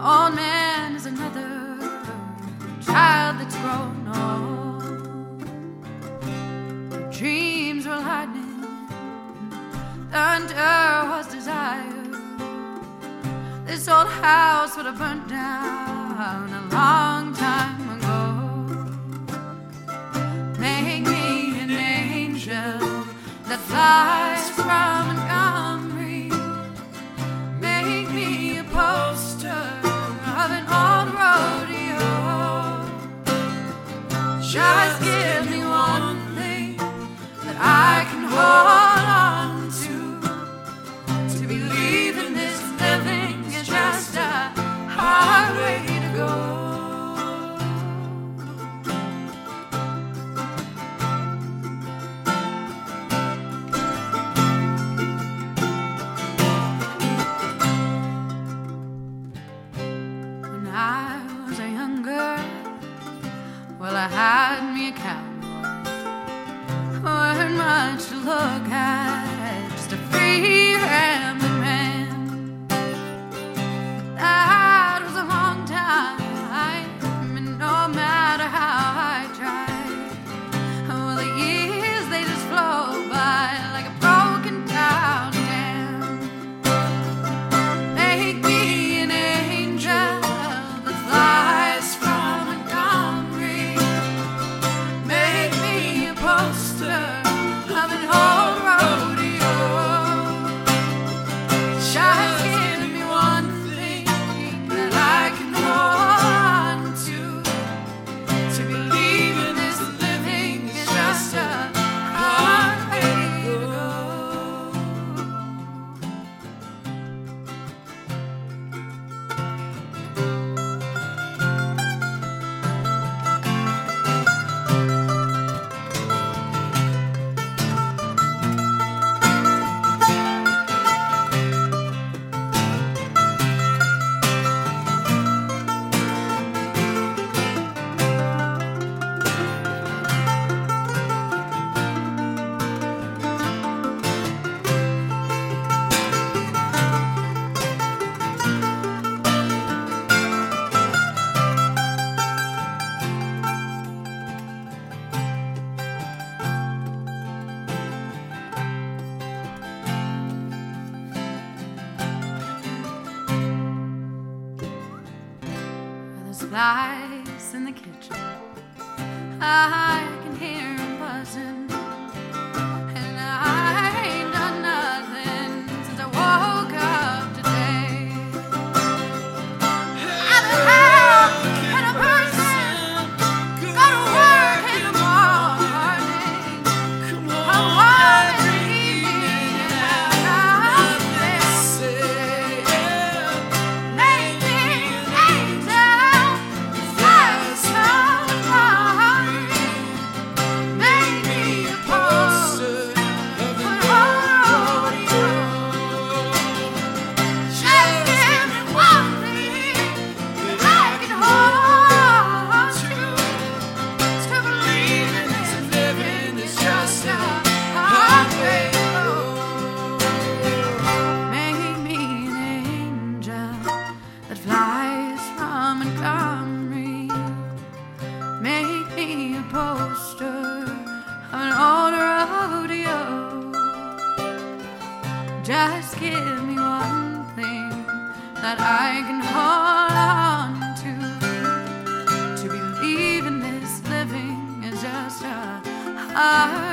old man is another child that's grown old. Their dreams were lightning, thunder was desire. This old house would have burnt down a long time ago. Make me an angel that flies from Montgomery. Make me a poster of an old rodeo. Just give me one thing that I can hold on to believe in this living is just a hard way to go. When I was a young girl, well, I had me a cowboy. Weren't much to look at, just a free rambling man. That was a long time, and no matter how I tried, well, the years, they just flow by like a broken down dam. Make me an angel that flies from Montgomery. Make me a poster of an old rodeo. Just give me one thing that I can hold on to believe in this living is just a hard way to go. There's flies in the kitchen, I can hear them buzzing, and I ain't done nothing since I woke up today. I'm a hell and a person, go to work in the morning, I'm home in the evening, and I'm missing. Make me an angel, flies from Montgomery. Make me a poster of an old rodeo. Just give me one thing that I can hold on to believe in this living is just a hard way to go. Make me an angel that flies from Montgomery. Make me a poster of an old rodeo. Just give me one thing that I can hold on to believe in this living is just a hard